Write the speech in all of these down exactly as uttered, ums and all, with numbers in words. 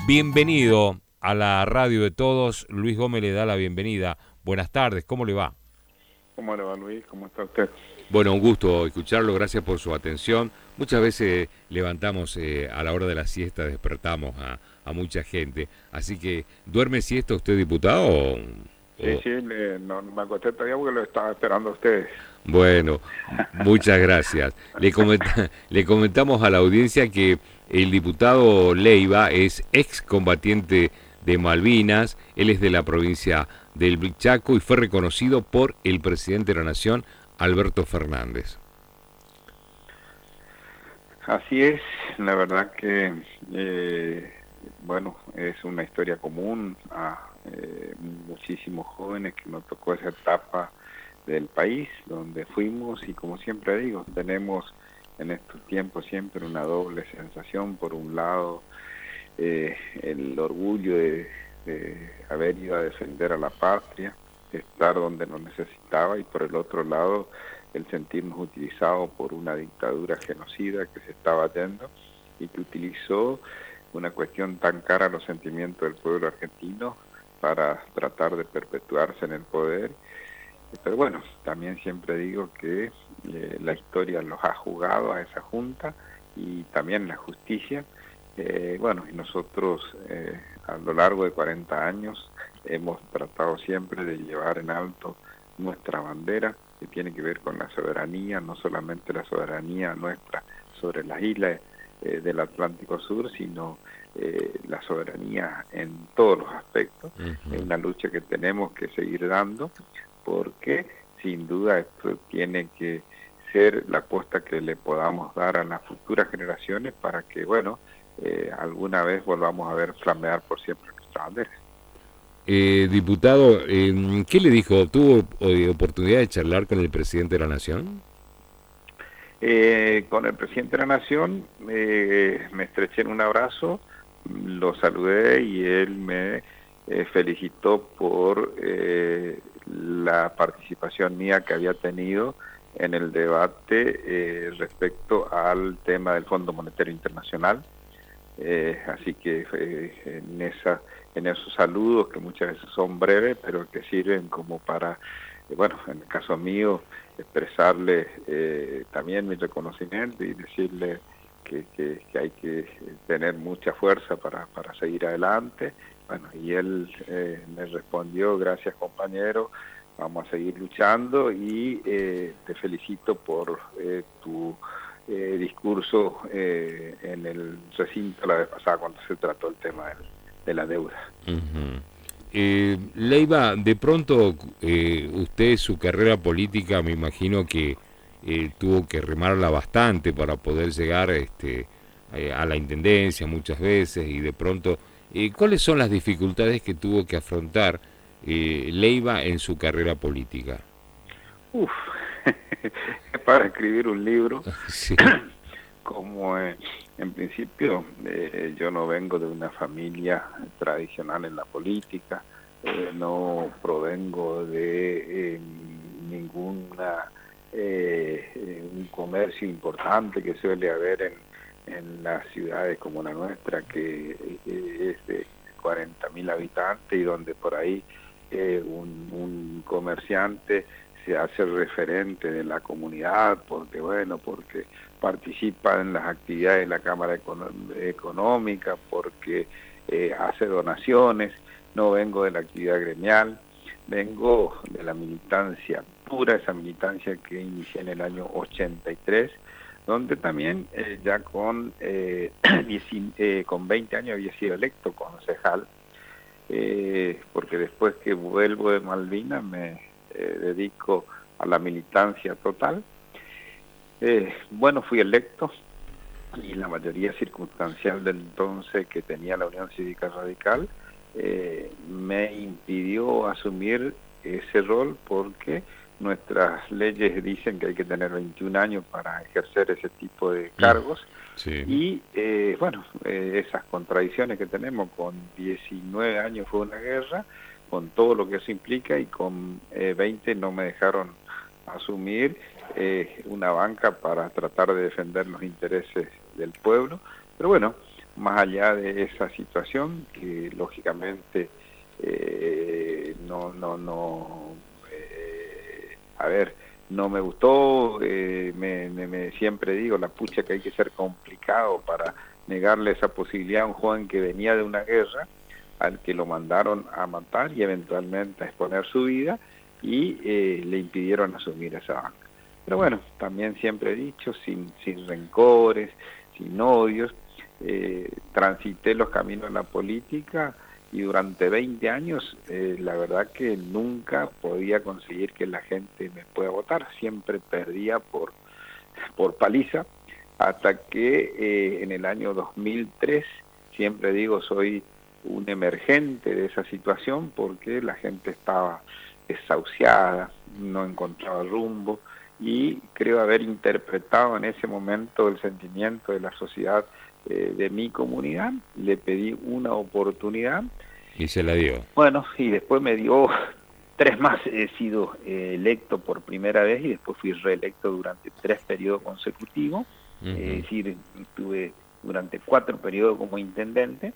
Bienvenido a la radio de todos. Luis Gómez le da la bienvenida. Buenas tardes, ¿cómo le va? ¿Cómo le va, Luis? ¿Cómo está usted? Bueno, un gusto escucharlo, gracias por su atención. Muchas veces levantamos eh, a la hora de la siesta, despertamos a, a mucha gente. Así que, ¿duerme siesta usted, diputado? O, Sí, o... sí, le, no, no me acosté todavía porque lo estaba esperando a ustedes. Bueno, muchas gracias. Le, comenta, le comentamos a la audiencia que el diputado Leiva es excombatiente de Malvinas, él es de la provincia del Chaco y fue reconocido por el presidente de la Nación, Alberto Fernández. Así es, la verdad que, eh, bueno, es una historia común a eh, muchísimos jóvenes que nos tocó esa etapa del país donde fuimos y como siempre digo, tenemos en estos tiempos siempre una doble sensación. Por un lado, eh, el orgullo de, de haber ido a defender a la patria, estar donde nos necesitaba, y por el otro lado el sentirnos utilizados por una dictadura genocida que se estaba yendo y que utilizó una cuestión tan cara a los sentimientos del pueblo argentino para tratar de perpetuarse en el poder. Pero bueno, también siempre digo que eh, la historia los ha jugado a esa junta y también la justicia. Eh, bueno, y nosotros eh, a lo largo de cuarenta años hemos tratado siempre de llevar en alto nuestra bandera, que tiene que ver con la soberanía, no solamente la soberanía nuestra sobre las islas eh, del Atlántico Sur, sino eh, la soberanía en todos los aspectos. Uh-huh. Es una lucha que tenemos que seguir dando, porque sin duda esto tiene que ser la apuesta que le podamos dar a las futuras generaciones para que, bueno, eh, alguna vez volvamos a ver flamear por siempre nuestra bandera. Eh, diputado, eh, ¿qué le dijo? ¿Tuvo eh, oportunidad de charlar con el presidente de la Nación? Eh, con el presidente de la Nación eh, me estreché en un abrazo, lo saludé y él me eh, felicitó por eh, la participación mía que había tenido en el debate eh, respecto al tema del Fondo Monetario Internacional. Eh, así que eh, en esa en esos saludos que muchas veces son breves pero que sirven como para, eh, bueno, en el caso mío, expresarle eh, también mi reconocimiento y decirle que, que, que hay que tener mucha fuerza para, para seguir adelante. Bueno, y él eh, me respondió: gracias, compañero, vamos a seguir luchando y eh, te felicito por eh, tu Eh, discurso eh, en el recinto la vez pasada cuando se trató el tema del, de la deuda. Uh-huh. eh, Leiva, de pronto eh, usted su carrera política me imagino que eh, tuvo que remarla bastante para poder llegar este, eh, a la intendencia muchas veces y de pronto, eh, ¿cuáles son las dificultades que tuvo que afrontar eh, Leiva en su carrera política? Uf, para escribir un libro, sí. como eh, en principio eh, yo no vengo de una familia tradicional en la política, eh, no provengo de eh, ninguna eh, un comercio importante que suele haber en, en las ciudades como la nuestra, que eh, es de cuarenta mil habitantes y donde por ahí eh, un, un comerciante se hace referente de la comunidad porque, bueno, porque participa en las actividades de la Cámara Económica, porque eh, hace donaciones. No vengo de la actividad gremial, vengo de la militancia pura, esa militancia que inicié en el año ochenta y tres, donde también eh, ya con, eh, eh, con veinte años había sido electo concejal, eh, porque después que vuelvo de Malvinas me Eh, dedico a la militancia total. Eh, bueno, fui electo y la mayoría circunstancial del entonces que tenía la Unión Cívica Radical eh, me impidió asumir ese rol porque nuestras leyes dicen que hay que tener veintiún años para ejercer ese tipo de cargos. Sí. Y eh, bueno, eh, esas contradicciones que tenemos, con diecinueve años fue una guerra, con todo lo que eso implica, y con eh, veinte no me dejaron asumir eh, una banca para tratar de defender los intereses del pueblo. Pero bueno, más allá de esa situación, que lógicamente eh, no, no, no, eh, a ver, no me gustó, eh, me, me, me siempre digo, la pucha que hay que ser complicado para negarle esa posibilidad a un joven que venía de una guerra, al que lo mandaron a matar y eventualmente a exponer su vida, y eh, le impidieron asumir esa banca. Pero bueno, también siempre he dicho, sin, sin rencores, sin odios, eh, transité los caminos de la política y durante veinte años eh, la verdad que nunca podía conseguir que la gente me pueda votar, siempre perdía por, por paliza, hasta que eh, en el año dos mil tres, siempre digo, soy un emergente de esa situación porque la gente estaba desahuciada, no encontraba rumbo, y creo haber interpretado en ese momento el sentimiento de la sociedad eh, de mi comunidad, le pedí una oportunidad. Y se la dio. Bueno, y después me dio tres más, he sido eh, electo por primera vez y después fui reelecto durante tres periodos consecutivos, uh-huh. Es decir, estuve durante cuatro periodos como intendente,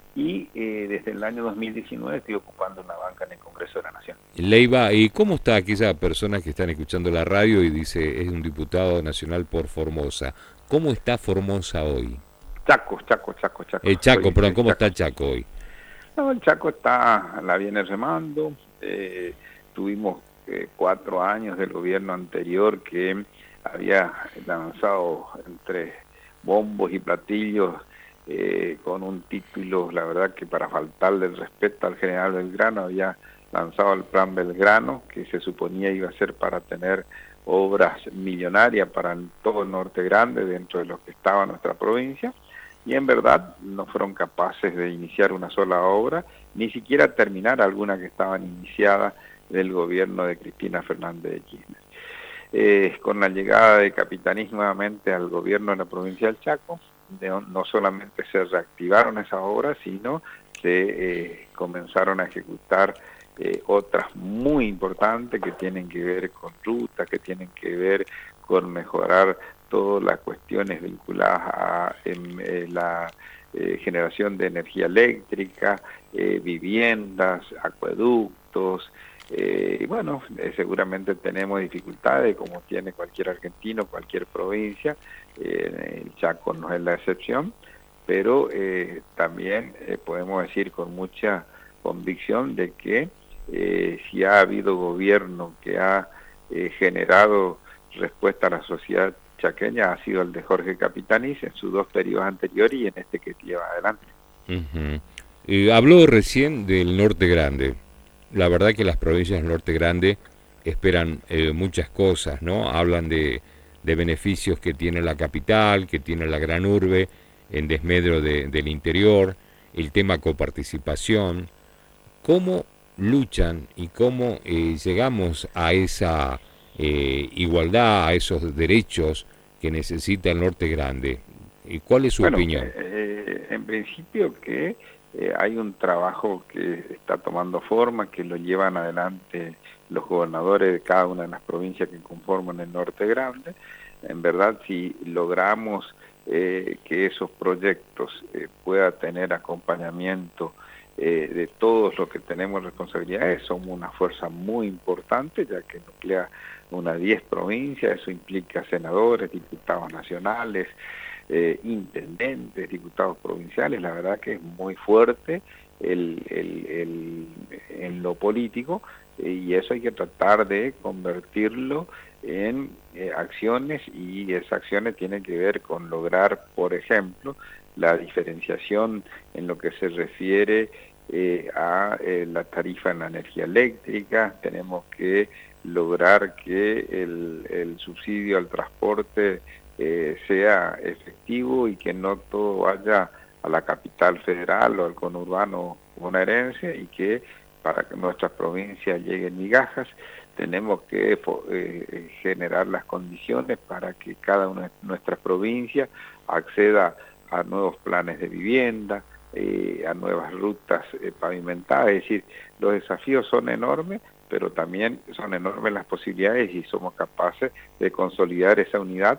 y eh, desde el año dos mil diecinueve estoy ocupando una banca en el Congreso de la Nación. Leiva, ¿y cómo está aquella persona que están escuchando la radio y dice es un diputado nacional por Formosa? ¿Cómo está Formosa hoy? Chaco, Chaco, Chaco, Chaco. El Chaco, Soy, perdón, ¿cómo Chaco. está Chaco hoy? No, el Chaco está, la viene remando, eh, tuvimos eh, cuatro años del gobierno anterior que había lanzado entre bombos y platillos Eh, con un título, la verdad que para faltarle el respeto al general Belgrano, había lanzado el plan Belgrano, que se suponía iba a ser para tener obras millonarias para todo el Norte Grande, dentro de lo que estaba nuestra provincia, y en verdad no fueron capaces de iniciar una sola obra, ni siquiera terminar alguna que estaban iniciadas del gobierno de Cristina Fernández de Kirchner. Eh, con la llegada de Capitanis nuevamente al gobierno de la provincia del Chaco, no solamente se reactivaron esas obras, sino se eh, comenzaron a ejecutar eh, otras muy importantes que tienen que ver con rutas, que tienen que ver con mejorar todas las cuestiones vinculadas a en, eh, la eh, generación de energía eléctrica, eh, viviendas, acueductos. Eh, y bueno, eh, seguramente tenemos dificultades como tiene cualquier argentino, cualquier provincia, eh, el Chaco no es la excepción, pero eh, también eh, podemos decir con mucha convicción de que eh, si ha habido gobierno que ha eh, generado respuesta a la sociedad chaqueña, ha sido el de Jorge Capitanis en sus dos periodos anteriores y en este que lleva adelante. Uh-huh. eh, habló recién del Norte Grande. La verdad que las provincias del Norte Grande esperan eh, muchas cosas, ¿no? Hablan de, de beneficios que tiene la capital, que tiene la gran urbe, en desmedro de, del interior, el tema coparticipación. ¿Cómo luchan y cómo eh, llegamos a esa eh, igualdad, a esos derechos que necesita el Norte Grande? ¿Y cuál es su bueno, opinión? Eh, en principio que Eh, hay un trabajo que está tomando forma, que lo llevan adelante los gobernadores de cada una de las provincias que conforman el Norte Grande. En verdad, si logramos eh, que esos proyectos eh, puedan tener acompañamiento eh, de todos los que tenemos responsabilidades, somos una fuerza muy importante, ya que nuclea unas diez provincias, eso implica senadores, diputados nacionales, Eh, intendentes, diputados provinciales. La verdad que es muy fuerte el, el, el, en lo político, eh, y eso hay que tratar de convertirlo en eh, acciones, y esas acciones tienen que ver con lograr, por ejemplo, la diferenciación en lo que se refiere eh, a eh, la tarifa en la energía eléctrica. Tenemos que lograr que el, el subsidio al transporte Eh, sea efectivo y que no todo vaya a la capital federal o al conurbano bonaerense, y que para que nuestras provincias lleguen migajas tenemos que eh, generar las condiciones para que cada una de nuestras provincias acceda a nuevos planes de vivienda, eh, a nuevas rutas eh, pavimentadas. Es decir, los desafíos son enormes, pero también son enormes las posibilidades, y somos capaces de consolidar esa unidad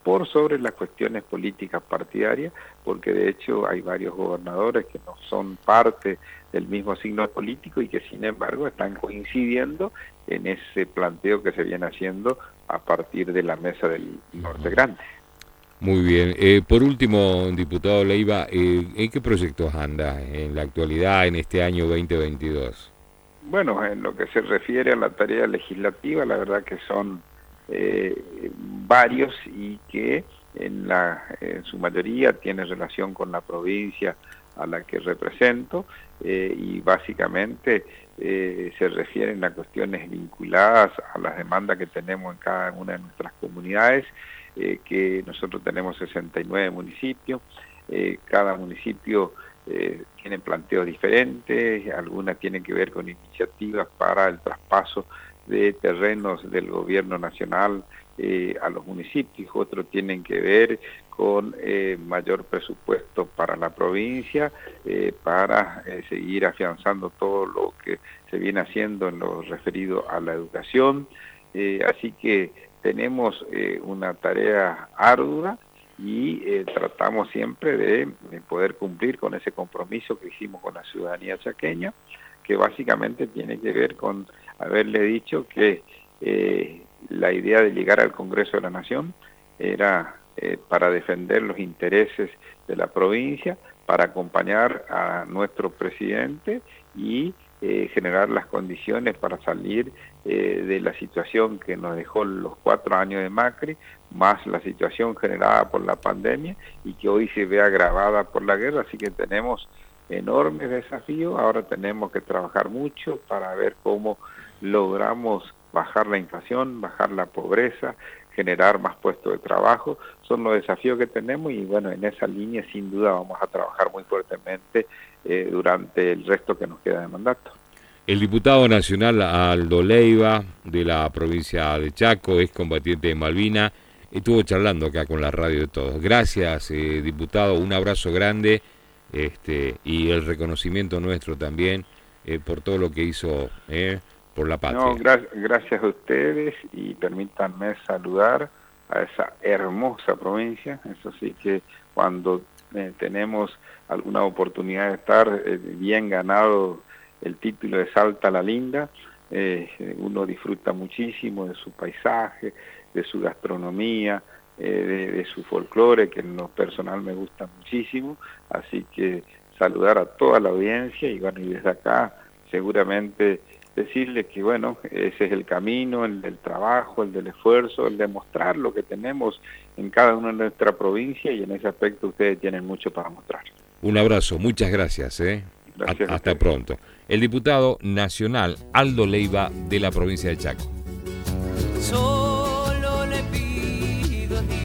por sobre las cuestiones políticas partidarias, porque de hecho hay varios gobernadores que no son parte del mismo signo político y que sin embargo están coincidiendo en ese planteo que se viene haciendo a partir de la mesa del Norte Grande. Muy bien. Eh, por último, diputado Leiva, eh, ¿en qué proyectos anda en la actualidad, en este año veinte veintidós? Bueno, en lo que se refiere a la tarea legislativa, la verdad que son eh, varios y que en, la, en su mayoría tienen relación con la provincia a la que represento eh, y básicamente eh, se refieren a cuestiones vinculadas a las demandas que tenemos en cada una de nuestras comunidades, eh, que nosotros tenemos sesenta y nueve municipios, eh, cada municipio eh, tiene planteos diferentes, algunas tienen que ver con iniciativas para el traspaso de terrenos del gobierno nacional eh, a los municipios, otros tienen que ver con eh, mayor presupuesto para la provincia, eh, para eh, seguir afianzando todo lo que se viene haciendo en lo referido a la educación, eh, así que tenemos eh, una tarea ardua y eh, tratamos siempre de, de poder cumplir con ese compromiso que hicimos con la ciudadanía chaqueña, que básicamente tiene que ver con haberle dicho que eh, la idea de llegar al Congreso de la Nación era eh, para defender los intereses de la provincia, para acompañar a nuestro presidente y eh, generar las condiciones para salir eh, de la situación que nos dejó los cuatro años de Macri, más la situación generada por la pandemia y que hoy se ve agravada por la guerra, así que tenemos enormes desafíos. Ahora tenemos que trabajar mucho para ver cómo logramos bajar la inflación, bajar la pobreza, generar más puestos de trabajo. Son los desafíos que tenemos y bueno, en esa línea sin duda vamos a trabajar muy fuertemente eh, durante el resto que nos queda de mandato. El diputado nacional Aldo Leiva, de la provincia de Chaco, es combatiente de Malvinas, estuvo charlando acá con la radio de todos. Gracias, eh, diputado, un abrazo grande. Este, y el reconocimiento nuestro también eh, por todo lo que hizo eh, por la patria. No, gra gracias a ustedes y permítanme saludar a esa hermosa provincia. Eso sí que cuando eh, tenemos alguna oportunidad de estar eh, bien ganado el título de Salta la Linda, eh, uno disfruta muchísimo de su paisaje, de su gastronomía, Eh, de, de su folclore, que en lo personal me gusta muchísimo, así que saludar a toda la audiencia y bueno, y desde acá seguramente decirles que bueno, ese es el camino, el del trabajo, el del esfuerzo, el de mostrar lo que tenemos en cada una de nuestra provincia y en ese aspecto ustedes tienen mucho para mostrar. Un abrazo, muchas gracias. ¿eh? Gracias a, hasta pronto. El diputado nacional Aldo Leiva de la provincia de Chaco. So